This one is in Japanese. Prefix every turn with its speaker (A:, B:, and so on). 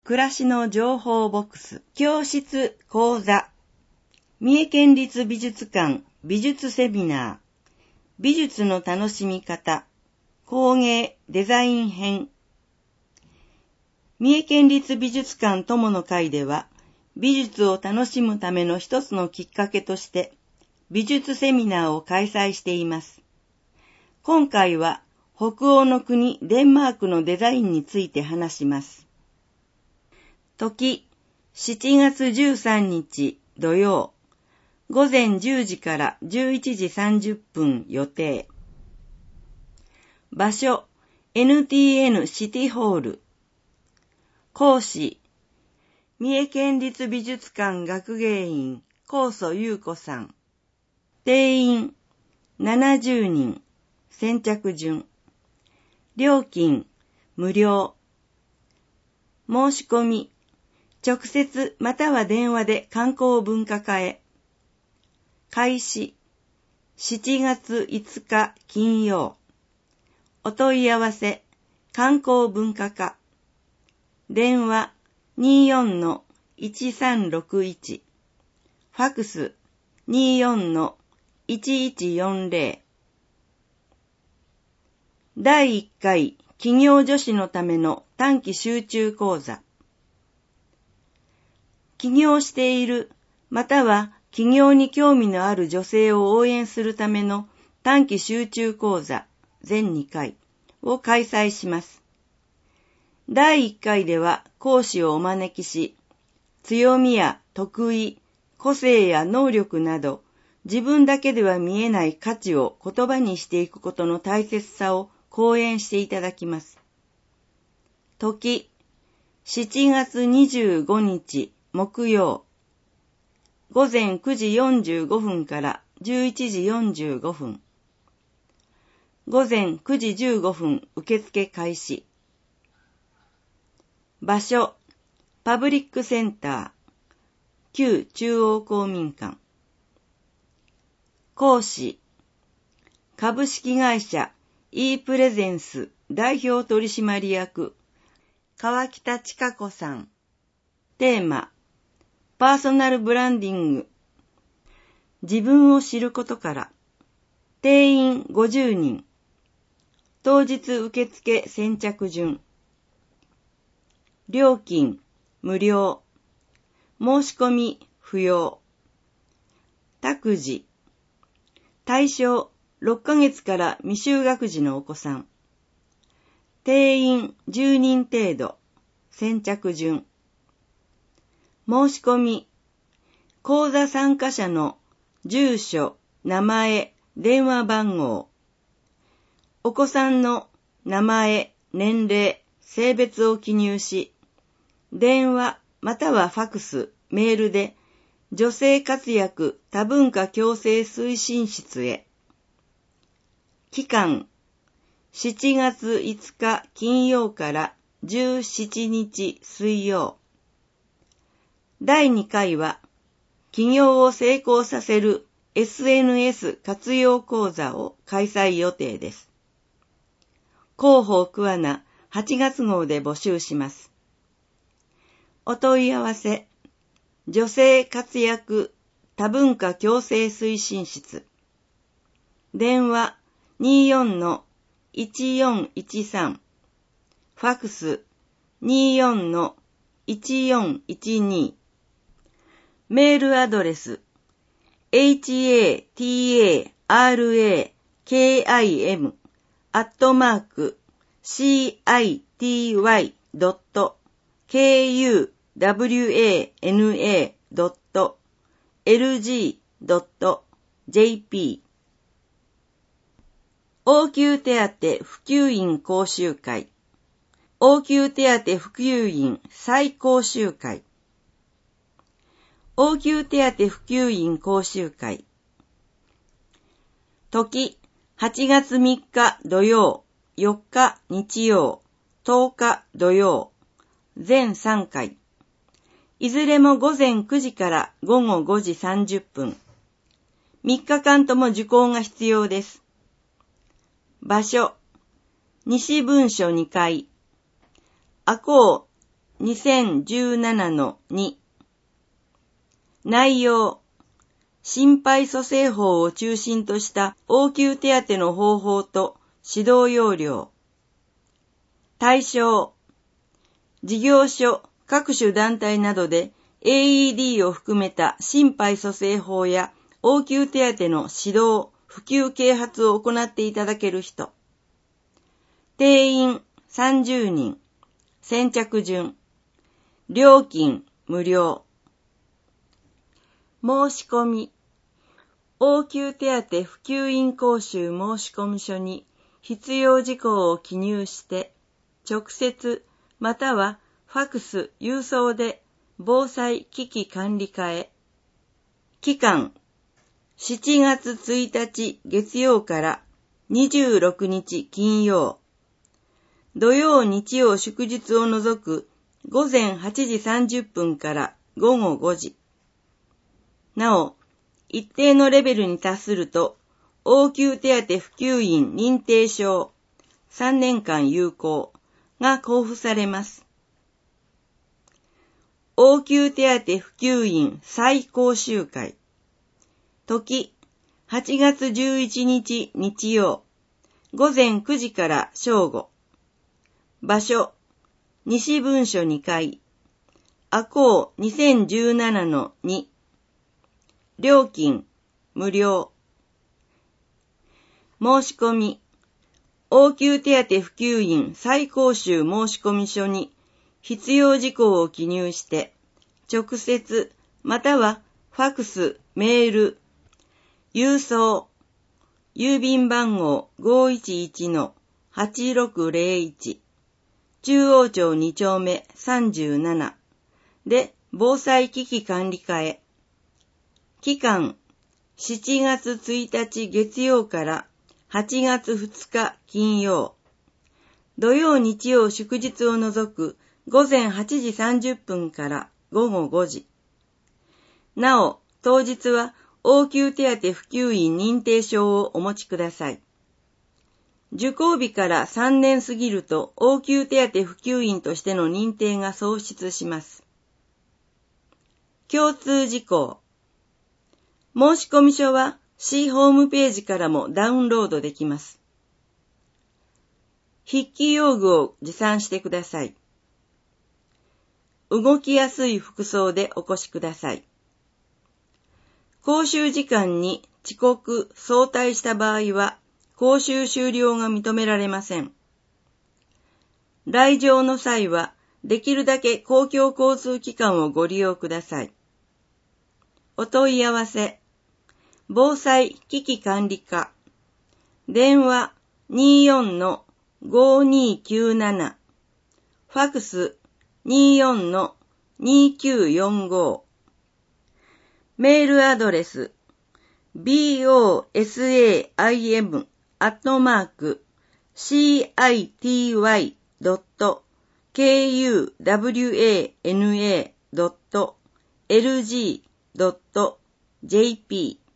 A: 暮らしの情報ボックス、教室講座、三重県立美術館美術セミナー、美術の楽しみ方、工芸デザイン編。三重県立美術館友の会では、美術を楽しむための一つのきっかけとして、美術セミナーを開催しています。今回は、北欧の国デンマークのデザインについて話します。時、7月13日土曜、午前10時から11時30分予定。場所、NTN シティホール。講師、三重県立美術館学芸員高曽優子さん。定員、70人。先着順。料金、無料。申し込み、直接または電話で観光文化課へ。開始、7月5日金曜。お問い合わせ、観光文化課。電話、24-1361。ファクス、24-1140。第1回企業女子のための短期集中講座。起業している、または起業に興味のある女性を応援するための短期集中講座全2回を開催します。第1回では講師をお招きし、強みや得意、個性や能力など自分だけでは見えない価値を言葉にしていくことの大切さを講演していただきます。時、7月25日木曜、午前9時45分から11時45分。午前9時15分受付開始。場所、パブリックセンター、旧中央公民館。講師、株式会社 E プレゼンス代表取締役、川北千佳子さん。テーマ、パーソナルブランディング。自分を知ることから。定員50人。当日受付先着順。料金無料。申し込み不要。託児。対象6ヶ月から未就学児のお子さん。定員10人程度。先着順。申し込み。講座参加者の住所、名前、電話番号。お子さんの名前、年齢、性別を記入し、電話またはファクス、メールで女性活躍多文化共生推進室へ。期間、7月5日金曜から17日水曜。第2回は、起業を成功させる SNS 活用講座を開催予定です。広報桑名8月号で募集します。お問い合わせ、女性活躍多文化共生推進室。電話24-1413。ファクス24-1412。メールアドレス hatam@city-kuwana.lg.jp 応急手当普及員講習会。応急手当普及員再講習会。応急手当普及員講習会。時、8月3日土曜、4日日曜、10日土曜、全3回。いずれも午前9時から午後5時30分。3日間とも受講が必要です。場所、西分所2階。赤穂 2017-2 内容、心肺蘇生法を中心とした応急手当の方法と指導要領。対象、事業所、各種団体などで AED を含めた心肺蘇生法や応急手当の指導、普及啓発を行っていただける人。定員30人。先着順。料金無料。申し込み。応急手当普及員講習申込書に必要事項を記入して、直接またはファクス、郵送で防災機器管理課へ。期間、7月1日月曜から26日金曜。土曜日曜祝日を除く午前8時30分から午後5時。なお、一定のレベルに達すると、応急手当普及員認定証3年間有効が交付されます。応急手当普及員再講習会。時、8月11日日曜、午前9時から正午。場所、西分所2階。赤穂2017-2。料金、無料。申し込み。応急手当普及員再講習申込書に必要事項を記入して、直接またはファクス、メール、郵送、郵便番号 511-8601 中央町2丁目37で防災機器管理課へ。期間、7月1日月曜から8月2日金曜。土曜日曜祝日を除く午前8時30分から午後5時。なお、当日は応急手当普及員認定証をお持ちください。受講日から3年過ぎると応急手当普及員としての認定が喪失します。共通事項。申込書は市ホームページからもダウンロードできます。筆記用具を持参してください。動きやすい服装でお越しください。講習時間に遅刻、早退した場合は、講習終了が認められません。来場の際は、できるだけ公共交通機関をご利用ください。お問い合わせ、防災機器管理課、電話 24-5297、ファクス 24-2945、メールアドレス、bosaim@city.kuwana.lg.jp